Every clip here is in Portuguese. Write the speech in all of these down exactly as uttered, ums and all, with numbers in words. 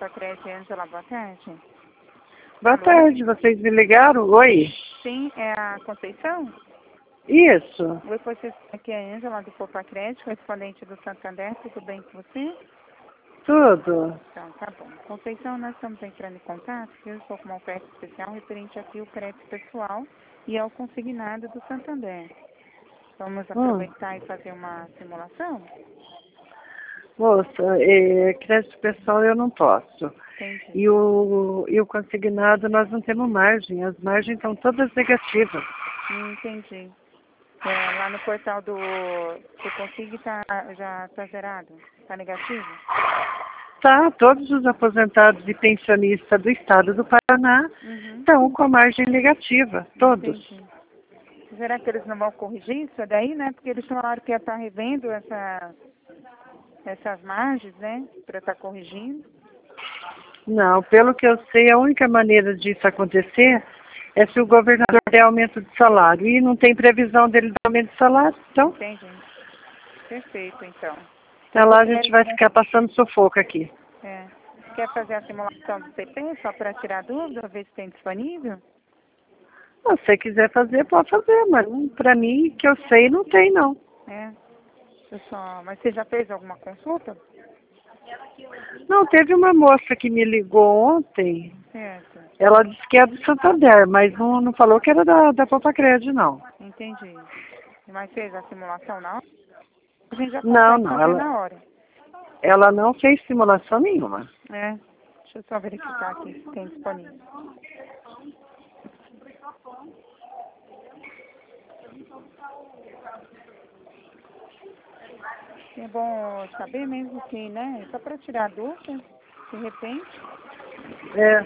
Popacred, Ângela, boa tarde. Boa Alô? tarde, vocês me ligaram? Oi? Sim, é a Conceição? Isso. Oi, Conceição, aqui é a Ângela do Popacred, correspondente do Santander, tudo bem com você? Tudo. Então, tá bom. Conceição, nós estamos entrando em contato, porque eu estou com uma oferta especial referente aqui ao crédito pessoal e ao consignado do Santander. Vamos Hum. aproveitar e fazer uma simulação? Moça, é, crédito pessoal eu não posso. Entendi. E o, e o consignado nós não temos margem. As margens estão todas negativas. Hum, Entendi. É, lá no portal do, do Consig tá, já está zerado? Está negativo? Tá, todos os aposentados e pensionistas do estado do Paraná Uhum. estão com a margem negativa. Todos. Entendi. Será que eles não vão corrigir isso daí, né? Porque eles falaram que ia estar revendo essa, essas margens, né? Para estar corrigindo. Não, pelo que eu sei, a única maneira disso acontecer é se o governador der aumento de salário. E não tem previsão dele dar aumento de salário, então Entendi. Perfeito, então. até lá a gente vai ficar passando sufoco aqui. É. Quer fazer a simulação do C P só para tirar dúvida, ver se tem disponível? Se você quiser fazer, pode fazer, mas para mim, que eu sei, não tem não. É. Eu só... Mas você já fez alguma consulta? Não, teve uma moça que me ligou ontem, Certo. ela disse que é do Santander, mas não, não falou que era da, da Popacred, não. Entendi. Mas fez a simulação na hora? A gente já Não, consegue não, fazer ela, na hora. ela não fez simulação nenhuma. É. Deixa eu só verificar aqui se tem disponível. É bom saber mesmo que, né? Só para tirar dúvida, de repente. É.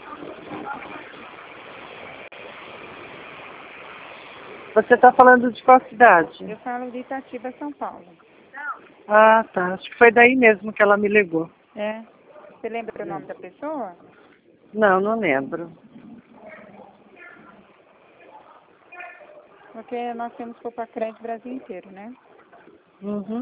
Você está falando de qual cidade? Eu falo de Itatiba, São Paulo. Ah, tá. Acho que foi daí mesmo que ela me ligou. É. Você lembra o nome da pessoa? Não, não lembro. Porque nós temos Popacred Brasil inteiro, né? Uhum.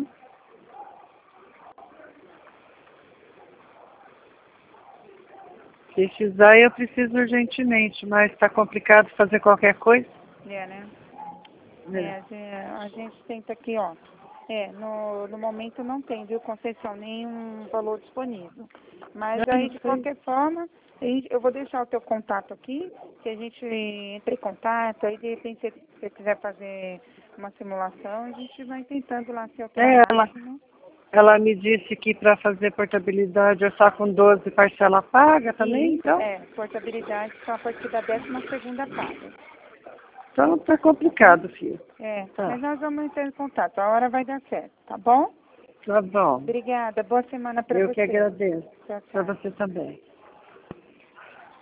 Se precisar, eu preciso urgentemente, mas está complicado fazer qualquer coisa. É, né? É. É, a gente, a gente tenta aqui, ó. É, no, no momento não tem, viu, Conceição, nenhum valor disponível. Mas Eu aí, não de sei. qualquer forma, aí eu vou deixar o teu contato aqui, que a gente entre em contato, aí de repente se você quiser fazer uma simulação, a gente vai tentando lá se alterar É, a ela, margem, né? ela me disse que para fazer portabilidade é só com doze parcela paga também, E, então. é, portabilidade só a partir da décima segunda paga. Então tá Tá bom? complicado, filho. É, Tá. mas nós vamos entrar em contato, a hora vai dar certo, tá bom? Tá bom. Obrigada, boa semana para Eu que você. agradeço. Tchau, Para tchau. você também.